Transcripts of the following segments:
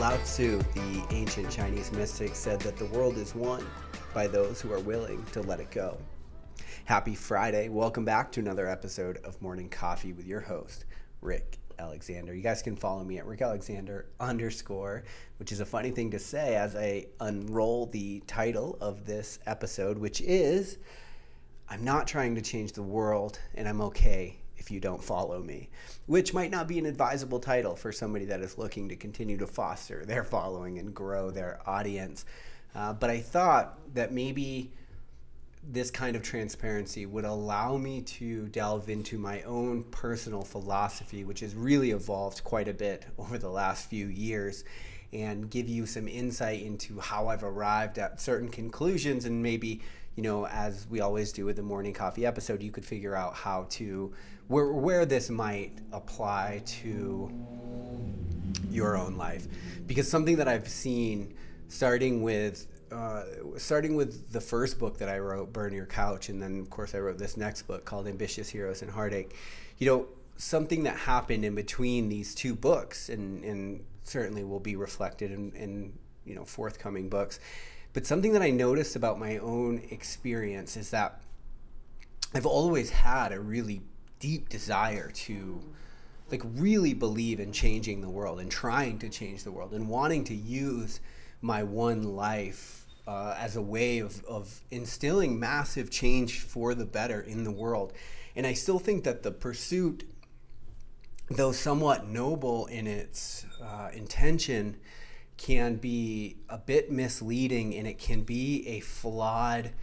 Lao Tzu, the ancient Chinese mystic, said that the world is won by those who are willing to let it go. Happy Friday. Welcome back to another episode of Morning Coffee with your host, Rick Alexander. You guys can follow me at @RickAlexander_, which is a funny thing to say as I unroll the title of this episode, which is, I'm not trying to change the world and I'm okay if you don't follow me, which might not be an advisable title for somebody that is looking to continue to foster their following and grow their audience. But I thought that maybe this kind of transparency would allow me to delve into my own personal philosophy, which has really evolved quite a bit over the last few years, and give you some insight into how I've arrived at certain conclusions. And maybe, as we always do with the morning coffee episode, you could figure out how to, where this might apply to your own life. Because something that I've seen starting with the first book that I wrote, Burn Your Couch, and then of course I wrote this next book called Ambitious Heroes and Heartache. Something that happened in between these two books, and certainly will be reflected in forthcoming books. But something that I noticed about my own experience is that I've always had a really deep desire to really believe in changing the world and trying to change the world and wanting to use my one life as a way of instilling massive change for the better in the world. And I still think that the pursuit, though somewhat noble in its intention, can be a bit misleading, and it can be a flawed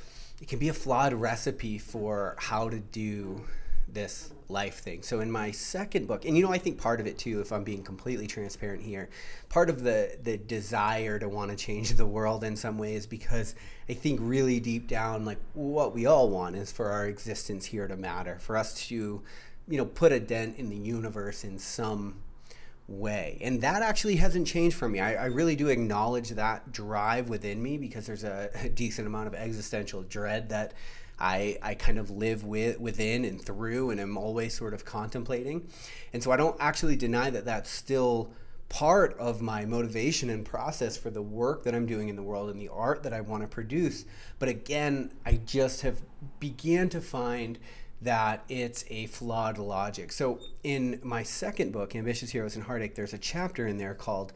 recipe for how to do this life thing. So in my second book, and I think part of it too, if I'm being completely transparent here, part of the desire to want to change the world in some way is because I think really deep down, what we all want is for our existence here to matter, for us to, put a dent in the universe in some way. And that actually hasn't changed for me. I really do acknowledge that drive within me, because there's a decent amount of existential dread that I kind of live within and through, and I'm always sort of contemplating. And so I don't actually deny that that's still part of my motivation and process for the work that I'm doing in the world and the art that I want to produce. But again, I just have began to find that it's a flawed logic. So in my second book, Ambitious Heroes and Heartache, there's a chapter in there called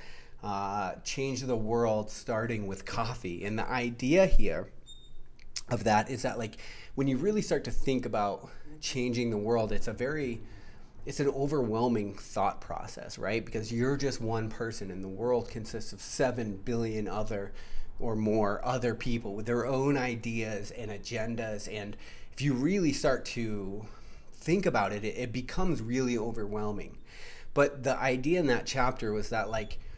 Change the World Starting with Coffee. And the idea here of that is that when you really start to think about changing the world, it's an overwhelming thought process, right? Because you're just one person and the world consists of 7 billion other or more other people with their own ideas and agendas. And if you really start to think about it, it becomes really overwhelming. But the idea in that chapter was that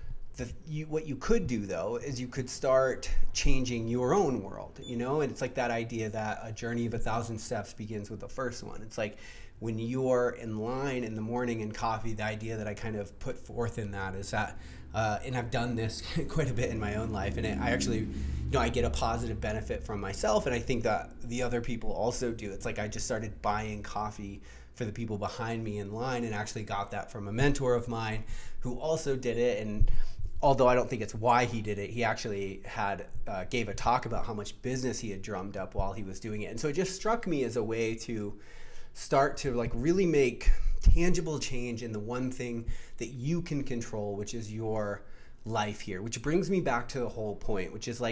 what you could do, though, is you could start changing your own world, and it's that idea that a journey of 1,000 steps begins with the first one. It's when you're in line in the morning in coffee, the idea that I kind of put forth in that is that, and I've done this quite a bit in my own life, and I actually, I get a positive benefit from myself, and I think that the other people also do. It's I just started buying coffee for the people behind me in line, and actually got that from a mentor of mine who also did it. And although I don't think it's why he did it, he actually gave a talk about how much business he had drummed up while he was doing it. And so it just struck me as a way to start to really make tangible change in the one thing that you can control, which is your life here. Which brings me back to the whole point, which is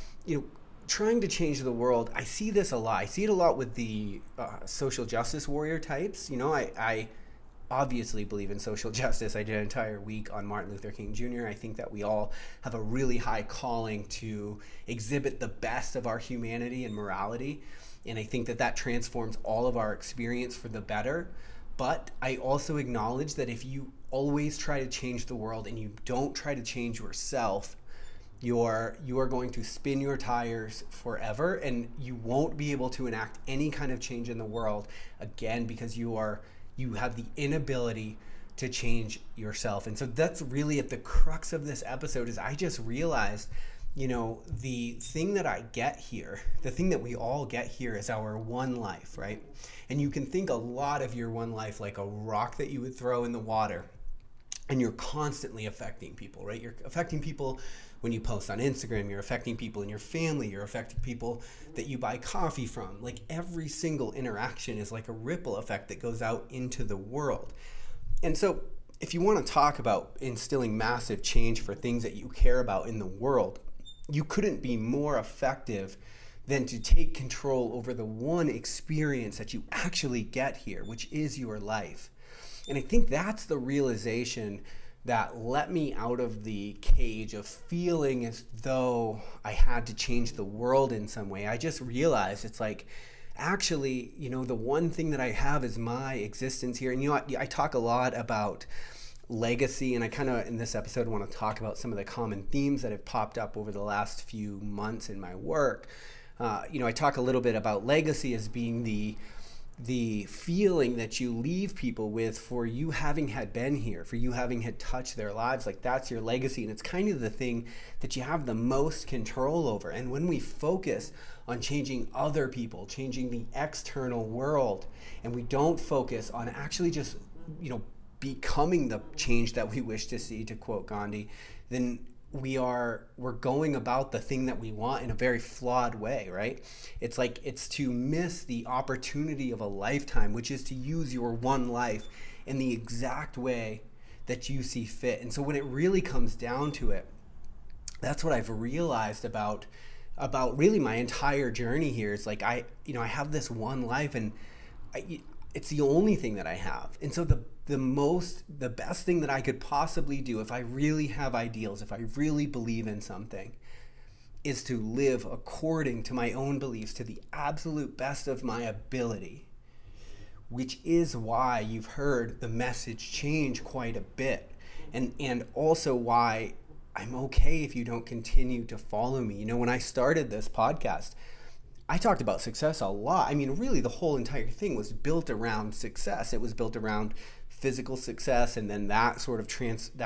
trying to change the world. I see this a lot. I see it a lot with the social justice warrior types. I obviously believe in social justice. I did an entire week on Martin Luther King Jr. I think that we all have a really high calling to exhibit the best of our humanity and morality. And I think that transforms all of our experience for the better. But I also acknowledge that if you always try to change the world and you don't try to change yourself, you are going to spin your tires forever, and you won't be able to enact any kind of change in the world again, because you have the inability to change yourself. And so that's really at the crux of this episode, is I just realized, the thing that I get here, the thing that we all get here, is our one life, right? And you can think a lot of your one life like a rock that you would throw in the water. and you're constantly affecting people, right? You're affecting people when you post on Instagram, you're affecting people in your family, you're affecting people that you buy coffee from. Like every single interaction is like a ripple effect that goes out into the world. And so if you want to talk about instilling massive change for things that you care about in the world, you couldn't be more effective than to take control over the one experience that you actually get here, which is your life. And I think that's the realization that let me out of the cage of feeling as though I had to change the world in some way. I just realized it's like, actually, the one thing that I have is my existence here. And I talk a lot about legacy, and I kind of, in this episode, want to talk about some of the common themes that have popped up over the last few months in my work. I talk a little bit about legacy as being the feeling that you leave people with for you having had been here, for you having had touched their lives. Like that's your legacy, and it's kind of the thing that you have the most control over. And when we focus on changing other people, changing the external world, and we don't focus on actually just becoming the change that we wish to see, to quote Gandhi, then we're going about the thing that we want in a very flawed way, right? It's like it's to miss the opportunity of a lifetime, which is to use your one life in the exact way that you see fit. And so when it really comes down to it, that's what I've realized about really my entire journey here. Is like I have this one life, and it's the only thing that I have. And so the best thing that I could possibly do, if I really have ideals, if I really believe in something, is to live according to my own beliefs to the absolute best of my ability, which is why you've heard the message change quite a bit, and also why I'm okay if you don't continue to follow me. When I started this podcast, I talked about success a lot. I mean, really, the whole entire thing was built around success. It was built around physical success, and then that sort of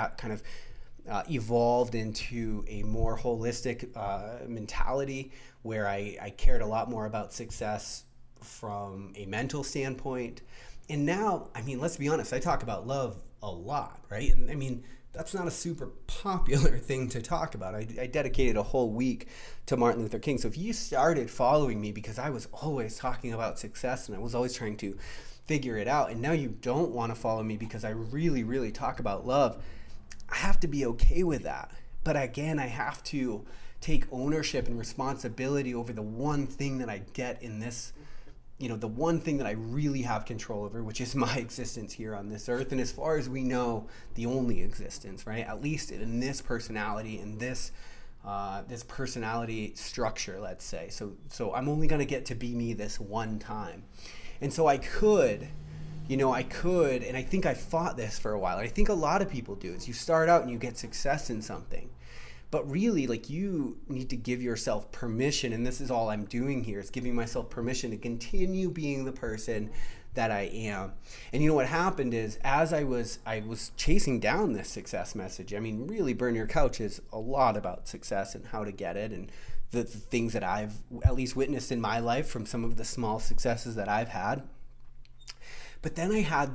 evolved into a more holistic mentality where I cared a lot more about success from a mental standpoint. And now, I mean, let's be honest, I talk about love a lot, right? And I mean, that's not a super popular thing to talk about. I dedicated a whole week to Martin Luther King. So if you started following me because I was always talking about success and I was always trying to figure it out, and now you don't want to follow me because I really, really talk about love, I have to be okay with that. But again, I have to take ownership and responsibility over the one thing that I get in this, the one thing that I really have control over, which is my existence here on this earth. And as far as we know, the only existence, right? At least in this personality, in this personality structure, let's say. So I'm only going to get to be me this one time. And so I could, and I think I fought this for a while. And I think a lot of people do, is you start out and you get success in something. But really, like, you need to give yourself permission, and this is all I'm doing here, is giving myself permission to continue being the person that I am. And what happened is, as I was chasing down this success message, I mean, really, Burn Your Couch is a lot about success and how to get it, and the things that I've at least witnessed in my life from some of the small successes that I've had. But then I had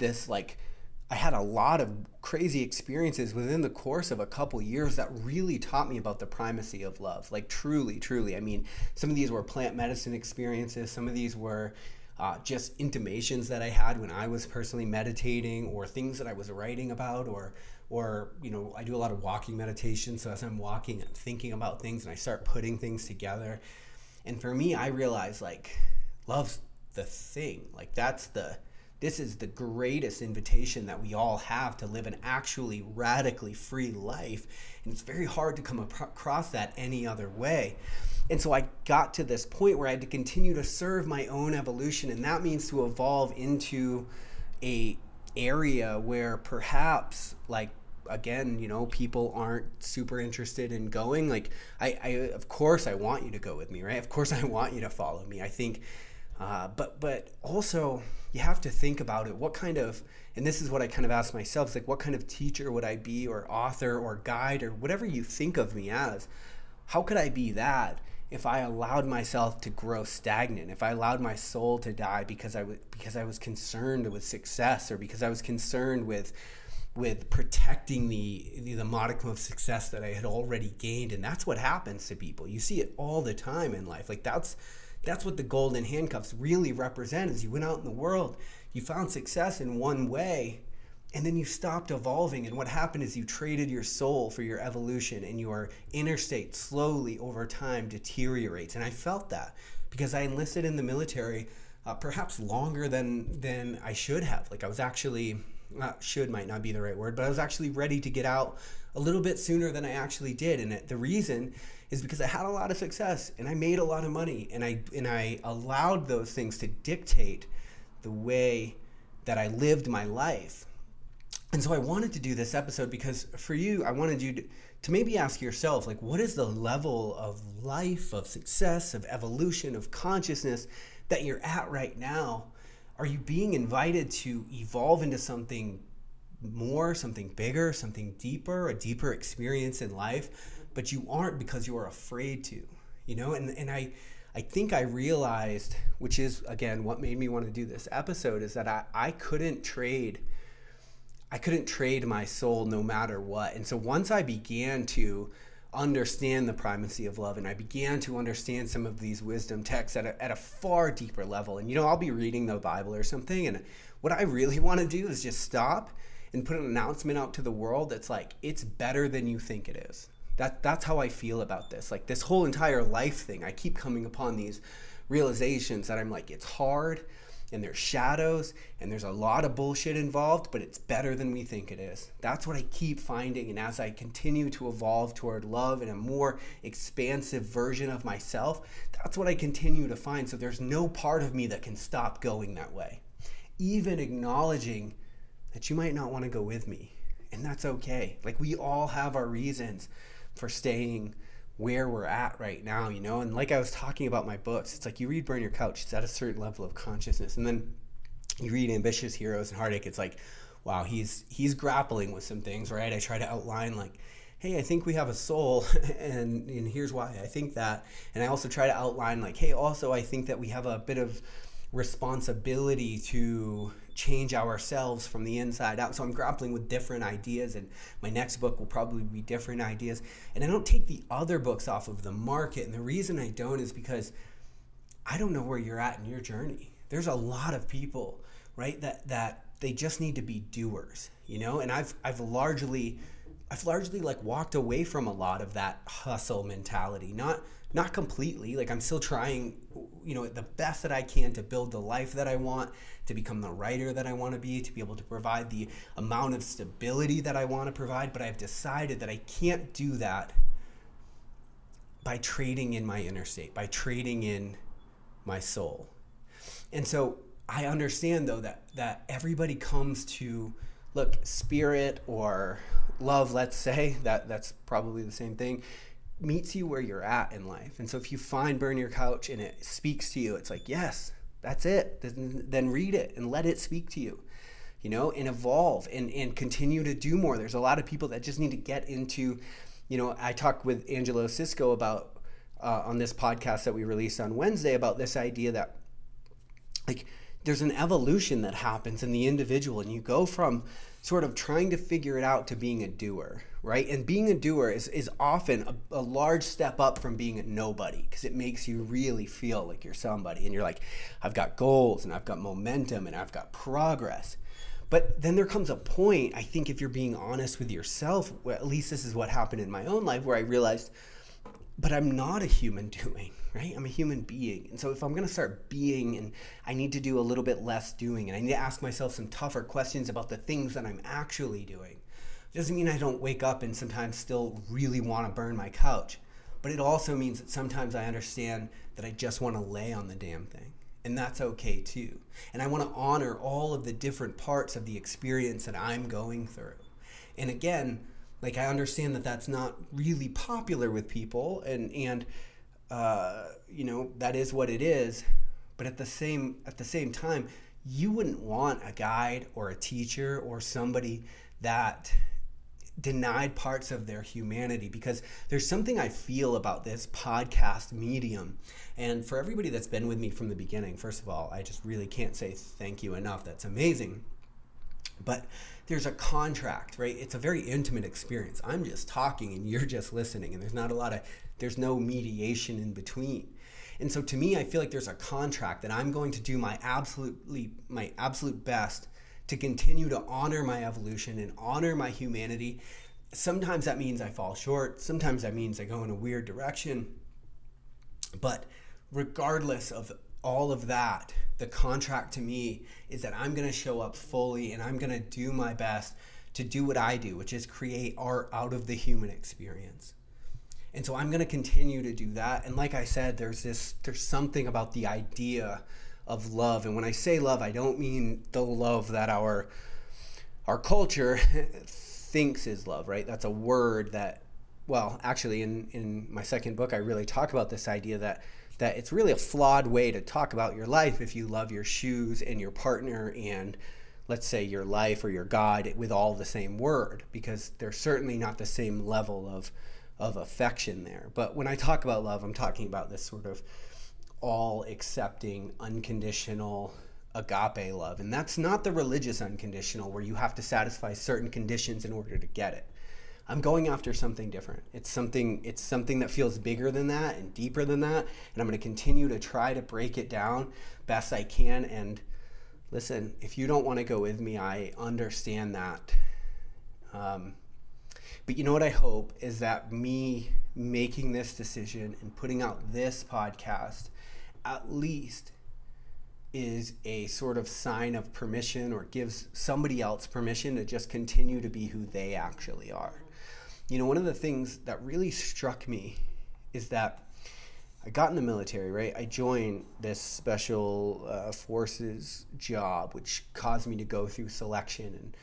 a lot of crazy experiences within the course of a couple years that really taught me about the primacy of love. Like truly, truly. I mean, some of these were plant medicine experiences. Some of these were just intimations that I had when I was personally meditating, or things that I was writing about, or I do a lot of walking meditation. So as I'm walking, I'm thinking about things and I start putting things together. And for me, I realized love's the thing. This is the greatest invitation that we all have to live an actually radically free life. And it's very hard to come across that any other way. And so I got to this point where I had to continue to serve my own evolution. And that means to evolve into a area where perhaps, again, people aren't super interested in going. I of course I want you to go with me, right? Of course I want you to follow me. I think, but also, you have to think about it. What kind of, and this is what I kind of ask myself, what kind of teacher would I be, or author, or guide, or whatever you think of me as? How could I be that if I allowed myself to grow stagnant, if I allowed my soul to die because I was concerned with success, or because I was concerned with with protecting the modicum of success that I had already gained. And that's what happens to people. You see it all the time in life. Like that's what the golden handcuffs really represent. Is you went out in the world, you found success in one way, and then you stopped evolving. And what happened is you traded your soul for your evolution, and your inner state slowly over time deteriorates. And I felt that because I enlisted in the military perhaps longer than I should have. Like I was actually, should might not be the right word, but I was actually ready to get out a little bit sooner than I actually did. And the reason is because I had a lot of success and I made a lot of money, and I allowed those things to dictate the way that I lived my life. And so I wanted to do this episode because for you, I wanted you to maybe ask yourself, like, what is the level of life, of success, of evolution, of consciousness that you're at right now? Are you being invited to evolve into something more, something bigger, something deeper, a deeper experience in life, but you aren't because you are afraid to, you know? And I think I realized, which is, again, what made me want to do this episode, is that I couldn't trade my soul no matter what. And so once I began to understand the primacy of love, and I began to understand some of these wisdom texts at a far deeper level, and I'll be reading the Bible or something, and what I really want to do is just stop and put an announcement out to the world that's like, it's better than you think it is. That's how I feel about this. Like this whole entire life thing, I keep coming upon these realizations that I'm like, it's hard, and there's shadows, and there's a lot of bullshit involved, but it's better than we think it is. That's what I keep finding. And as I continue to evolve toward love and a more expansive version of myself, that's what I continue to find. So there's no part of me that can stop going that way. Even acknowledging that you might not want to go with me. And that's okay. Like we all have our reasons for staying where we're at right now, and like I was talking about my books, it's like you read Burn Your Couch, it's at a certain level of consciousness, and then you read Ambitious Heroes and Heartache, it's like, wow, he's grappling with some things, right? I try to outline like, hey, I think we have a soul, and here's why I think that, and I also try to outline like, hey, also I think that we have a bit of responsibility to change ourselves from the inside out. So I'm grappling with different ideas, and my next book will probably be different ideas. And I don't take the other books off of the market. And the reason I don't is because I don't know where you're at in your journey. There's a lot of people, right, that they just need to be doers, and I've largely like walked away from a lot of that hustle mentality. Not completely, like I'm still trying, the best that I can to build the life that I want, to become the writer that I want to be able to provide the amount of stability that I want to provide. But I've decided that I can't do that by trading in my inner state, by trading in my soul. And so I understand though that everybody comes to, look, spirit or love, let's say, that's probably the same thing, meets you where you're at in life. And so if you find Burn Your Couch and it speaks to you, it's like, yes, that's it. Then read it and let it speak to you, and evolve and continue to do more. There's a lot of people that just need to get into, I talked with Angelo Cisco about on this podcast that we released on Wednesday about this idea that like there's an evolution that happens in the individual, and you go from sort of trying to figure it out to being a doer, right? And being a doer is often a large step up from being a nobody, because it makes you really feel like you're somebody, and you're like, I've got goals, and I've got momentum, and I've got progress. But then there comes a point, I think, if you're being honest with yourself, well, at least this is what happened in my own life, where I realized, but I'm not a human doing, right? I'm a human being. And so if I'm going to start being, and I need to do a little bit less doing, and I need to ask myself some tougher questions about the things that I'm actually doing. It doesn't mean I don't wake up and sometimes still really want to burn my couch, but it also means that sometimes I understand that I just want to lay on the damn thing. And that's okay too. And I want to honor all of the different parts of the experience that I'm going through. And again, like I understand that that's not really popular with people, and that is what it is. But at the same time, you wouldn't want a guide or a teacher or somebody that denied parts of their humanity, because there's something I feel about this podcast medium. And for everybody that's been with me from the beginning, first of all, I just really can't say thank you enough. That's amazing. But there's a contract, right? It's a very intimate experience. I'm just talking and you're just listening, and there's no mediation in between. And so to me, I feel like there's a contract that I'm going to do my absolute best to continue to honor my evolution and honor my humanity. Sometimes that means I fall short. Sometimes that means I go in a weird direction. But regardless of all of that, the contract to me is that I'm going to show up fully and I'm going to do my best to do what I do, which is create art out of the human experience. And so I'm going to continue to do that. And like I said, there's something about the idea of love. And when I say love, I don't mean the love that our culture thinks is love, right? That's a word that, well, actually in my second book, I really talk about this idea that it's really a flawed way to talk about your life if you love your shoes and your partner and, let's say, your life or your God with all the same word, because they're certainly not the same level of affection there. But when I talk about love, I'm talking about this sort of all-accepting, unconditional agape love. And that's not the religious unconditional where you have to satisfy certain conditions in order to get it. I'm going after something different. It's something that feels bigger than that and deeper than that. And I'm going to continue to try to break it down best I can. And listen, if you don't want to go with me, I understand that. But you know what I hope is that me making this decision and putting out this podcast at least is a sort of sign of permission, or gives somebody else permission to just continue to be who they actually are. You know, one of the things that really struck me is that I got in the military, right? I joined this special forces job, which caused me to go through selection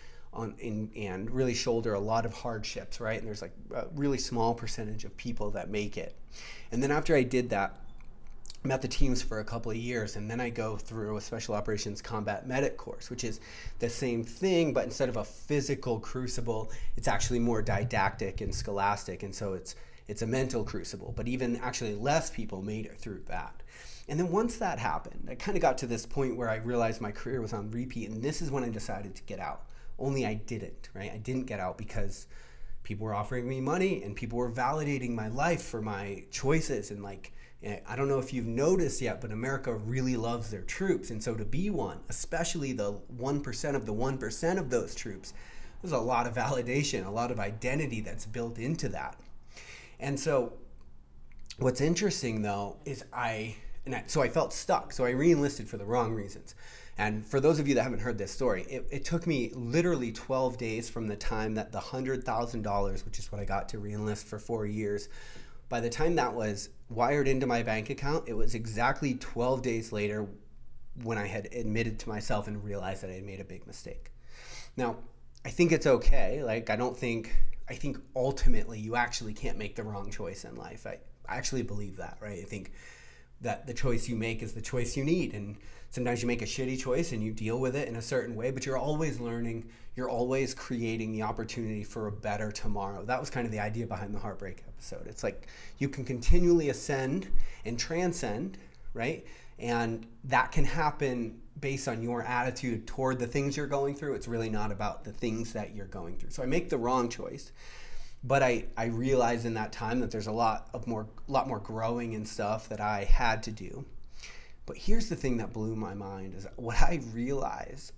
and really shoulder a lot of hardships, right? And there's like a really small percentage of people that make it. And then after I did that, I met the teams for a couple of years, and then I go through a Special Operations Combat Medic course, which is the same thing, but instead of a physical crucible, it's actually more didactic and scholastic, and so it's a mental crucible. But even actually less people made it through that. And then once that happened, I kind of got to this point where I realized my career was on repeat, and this is when I decided to get out. Only I didn't, right? I didn't get out because people were offering me money and people were validating my life for my choices. And like, I don't know if you've noticed yet, but America really loves their troops. And so to be one, especially the 1% of the 1% of those troops, there's a lot of validation, a lot of identity that's built into that. And so what's interesting though is so I felt stuck. So I re-enlisted for the wrong reasons. And for those of you that haven't heard this story, it took me literally 12 days from the time that the $100,000, which is what I got to re-enlist for 4 years, by the time that was wired into my bank account, it was exactly 12 days later when I had admitted to myself and realized that I had made a big mistake. Now, I think it's okay. Like, I think ultimately you actually can't make the wrong choice in life. I actually believe that, right? I think that the choice you make is the choice you need. And sometimes you make a shitty choice and you deal with it in a certain way, but you're always learning. You're always creating the opportunity for a better tomorrow. That was kind of the idea behind the Heartbreak episode. It's like you can continually ascend and transcend, right? And that can happen based on your attitude toward the things you're going through. It's really not about the things that you're going through. So I make the wrong choice. But I realized in that time that there's a lot more growing and stuff that I had to do. But here's the thing that blew my mind is what I realized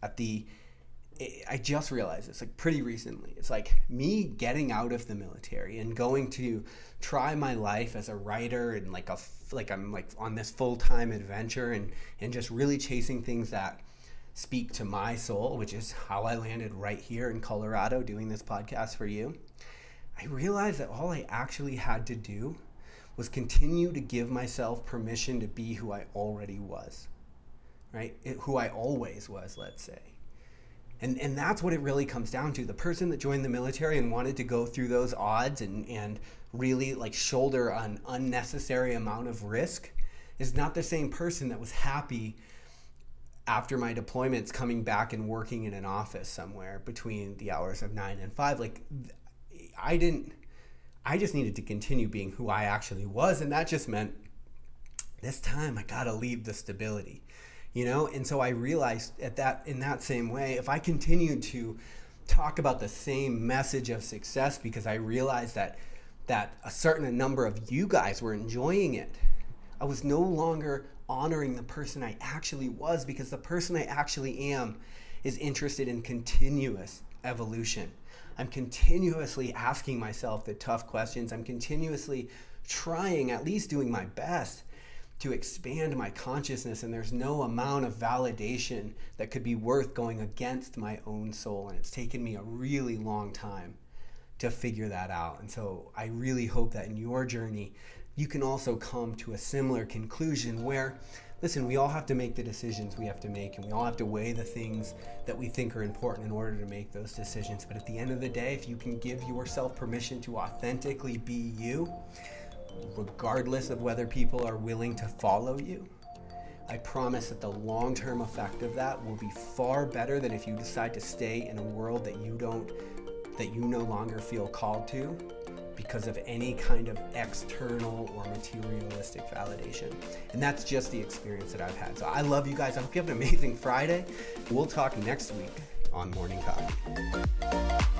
I just realized this like pretty recently. It's like me getting out of the military and going to try my life as a writer and like I'm like on this full-time adventure and just really chasing things that speak to my soul, which is how I landed right here in Colorado doing this podcast for you. I realized that all I actually had to do was continue to give myself permission to be who I already was, right? Who I always was, let's say. And that's what it really comes down to. The person that joined the military and wanted to go through those odds and really like shoulder an unnecessary amount of risk is not the same person that was happy after my deployments coming back and working in an office somewhere between the hours of 9 and 5. Like, I just needed to continue being who I actually was. And that just meant this time I got to leave the stability. And so I realized in that same way, if I continued to talk about the same message of success because I realized that a certain number of you guys were enjoying it, I was no longer honoring the person I actually was, because the person I actually am is interested in continuous evolution. I'm continuously asking myself the tough questions. I'm continuously trying, at least doing my best, to expand my consciousness, and there's no amount of validation that could be worth going against my own soul. And it's taken me a really long time to figure that out. And so I really hope that in your journey, you can also come to a similar conclusion where, listen, we all have to make the decisions we have to make, and we all have to weigh the things that we think are important in order to make those decisions. But at the end of the day, if you can give yourself permission to authentically be you, regardless of whether people are willing to follow you, I promise that the long-term effect of that will be far better than if you decide to stay in a world that you no longer feel called to because of any kind of external or materialistic validation. And that's just the experience that I've had. So I love you guys. I hope you have an amazing Friday. We'll talk next week on Morning Coffee.